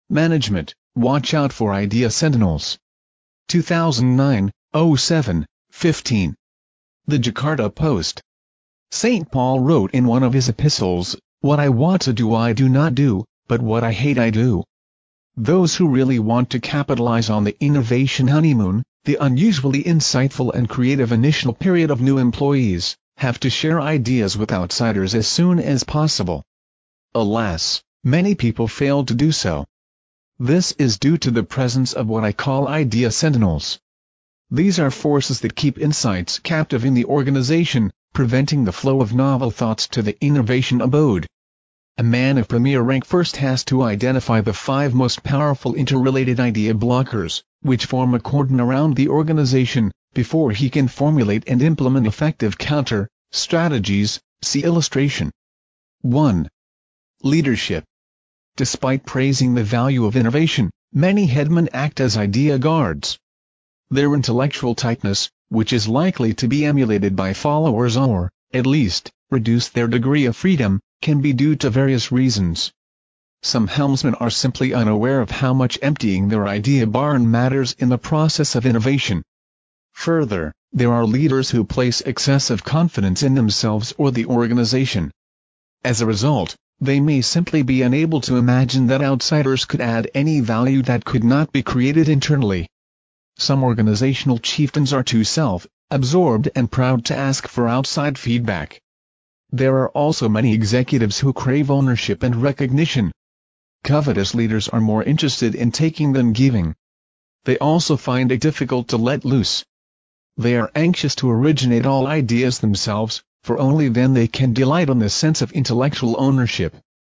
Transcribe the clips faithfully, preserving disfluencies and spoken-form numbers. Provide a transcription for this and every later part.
Management, watch out for idea sentinels. two thousand nine, oh seven, fifteen. The Jakarta Post. Saint Paul wrote in one of his epistles, "What I want to do I do not do, but what I hate I do." Those who really want to capitalize on the innovation honeymoon, the unusually insightful and creative initial period of new employees, have to share ideas with outsiders as soon as possible. Alas, many people fail to do so. This is due to the presence of what I call idea sentinels. These are forces that keep insights captive in the organization, preventing the flow of novel thoughts to the innovation abode. A man of premier rank first has to identify the five most powerful interrelated idea blockers, which form a cordon around the organization, before he can formulate and implement effective counter strategies. See illustration. one. Leadership. Despite praising the value of innovation, many headmen act as idea guards. Their intellectual tightness, which is likely to be emulated by followers or, at least, reduce their degree of freedom, can be due to various reasons. Some helmsmen are simply unaware of how much emptying their idea barn matters in the process of innovation. Further, there are leaders who place excessive confidence in themselves or the organization. As a result, they may simply be unable to imagine that outsiders could add any value that could not be created internally. Some organizational chieftains are too self-absorbed and proud to ask for outside feedback. There are also many executives who crave ownership and recognition. Covetous leaders are more interested in taking than giving. They also find it difficult to let loose. They are anxious to originate all ideas themselves, for only then they can delight on the sense of intellectual ownership.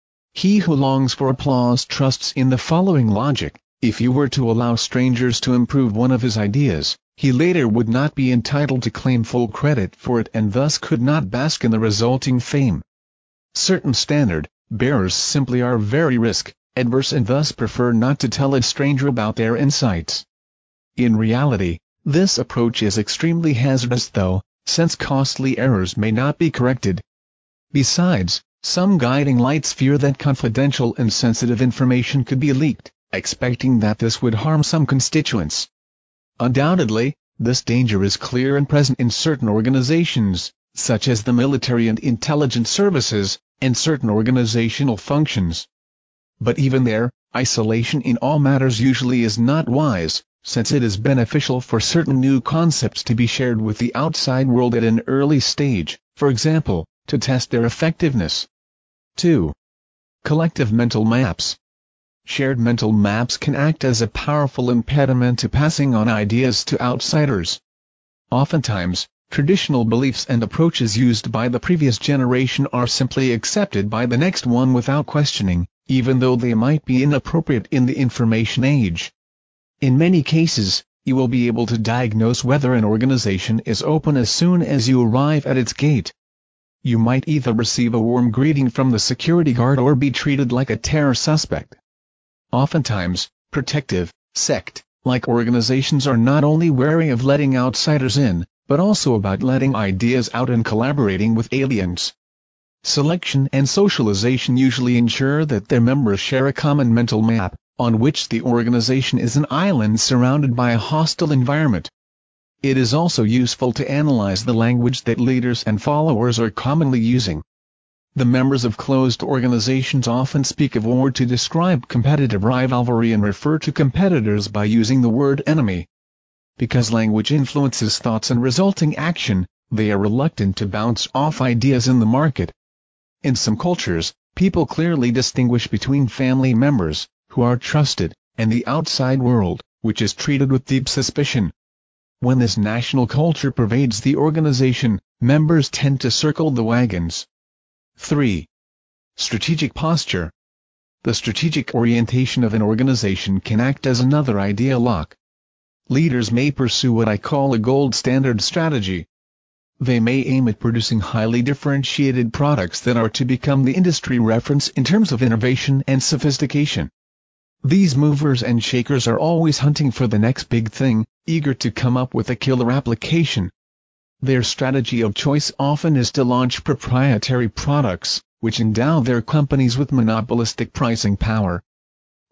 He who longs for applause trusts in the following logic: if he were to allow strangers to improve one of his ideas, he later would not be entitled to claim full credit for it and thus could not bask in the resulting fame. Certain standard bearers simply are very risk-adverse and thus prefer not to tell a stranger about their insights. In reality, this approach is extremely hazardous though, since costly errors may not be corrected. Besides, some guiding lights fear that confidential and sensitive information could be leaked, expecting that this would harm some constituents. Undoubtedly, this danger is clear and present in certain organizations, such as the military and intelligence services, and certain organizational functions. But even there, isolation in all matters usually is not wise, since it is beneficial for certain new concepts to be shared with the outside world at an early stage, for example, to test their effectiveness. two. Collective mental maps. Shared mental maps can act as a powerful impediment to passing on ideas to outsiders. Oftentimes, traditional beliefs and approaches used by the previous generation are simply accepted by the next one without questioning, even though they might be inappropriate in the information age. In many cases, you will be able to diagnose whether an organization is open as soon as you arrive at its gate. You might either receive a warm greeting from the security guard or be treated like a terror suspect. Oftentimes, protective, sect-like organizations are not only wary of letting outsiders in, but also about letting ideas out and collaborating with aliens. Selection and socialization usually ensure that their members share a common mental map, on which the organization is an island surrounded by a hostile environment. It is also useful to analyze the language that leaders and followers are commonly using. The members of closed organizations often speak of war to describe competitive rivalry and refer to competitors by using the word enemy. Because language influences thoughts and resulting action, they are reluctant to bounce off ideas in the market. In some cultures, people clearly distinguish between family members, who are trusted, and the outside world, which is treated with deep suspicion. When this national culture pervades the organization, members tend to circle the wagons. three. Strategic posture. The strategic orientation of an organization can act as another idea lock. Leaders may pursue what I call a gold standard strategy. They may aim at producing highly differentiated products that are to become the industry reference in terms of innovation and sophistication. These movers and shakers are always hunting for the next big thing, eager to come up with a killer application. Their strategy of choice often is to launch proprietary products, which endow their companies with monopolistic pricing power.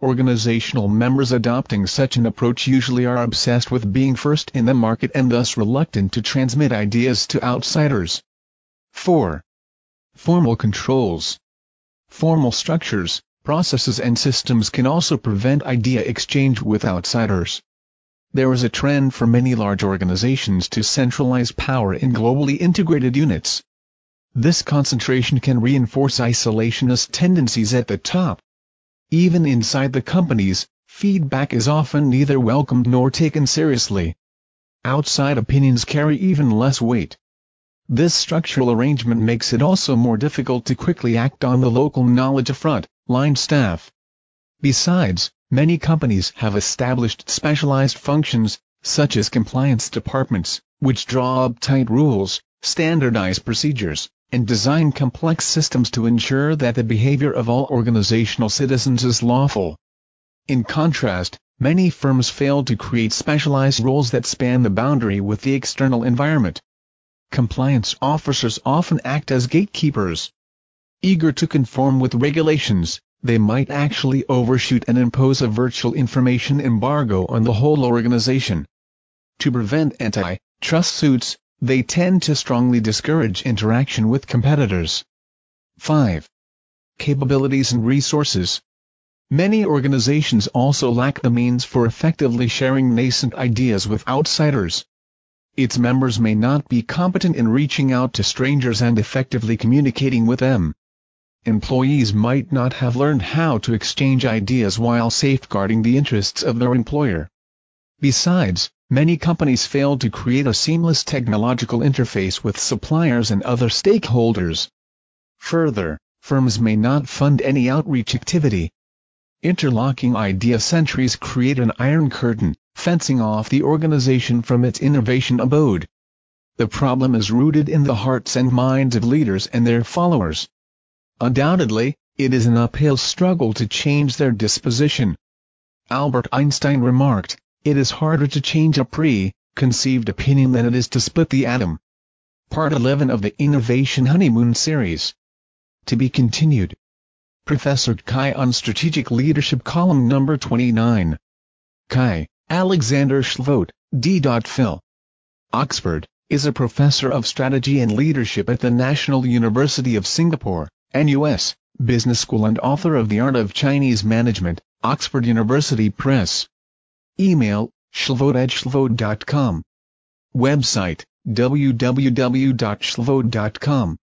Organizational members adopting such an approach usually are obsessed with being first in the market and thus reluctant to transmit ideas to outsiders. four. Formal controls. Formal structures, processes and systems can also prevent idea exchange with outsiders. There is a trend for many large organizations to centralize power in globally integrated units. This concentration can reinforce isolationist tendencies at the top. Even inside the companies, feedback is often neither welcomed nor taken seriously. Outside opinions carry even less weight. This structural arrangement makes it also more difficult to quickly act on the local knowledge of front-line staff. Besides, many companies have established specialized functions, such as compliance departments, which draw up tight rules, standardize procedures, and design complex systems to ensure that the behavior of all organizational citizens is lawful. In contrast, many firms fail to create specialized roles that span the boundary with the external environment. Compliance officers often act as gatekeepers. Eager to conform with regulations, they might actually overshoot and impose a virtual information embargo on the whole organization. To prevent anti-trust suits, they tend to strongly discourage interaction with competitors. five. Capabilities and resources. Many organizations also lack the means for effectively sharing nascent ideas with outsiders. Its members may not be competent in reaching out to strangers and effectively communicating with them. Employees might not have learned how to exchange ideas while safeguarding the interests of their employer. Besides, many companies fail to create a seamless technological interface with suppliers and other stakeholders. Further, firms may not fund any outreach activity. Interlocking idea sentries create an iron curtain, fencing off the organization from its innovation abode. The problem is rooted in the hearts and minds of leaders and their followers. Undoubtedly, it is an uphill struggle to change their disposition. Albert Einstein remarked, "It is harder to change a pre-conceived opinion than it is to split the atom." Part eleven of the Innovation Honeymoon series. To be continued. Professor Kai on Strategic Leadership, column number twenty-nine. Kai, Alexander Schlvoet, D. Phil. Oxford, is a professor of strategy and leadership at the National University of Singapore, N U S, Business School and author of The Art of Chinese Management, Oxford University Press. Email, schlvoet at schlvoet dot com. Website, w w w dot schlvoet dot com.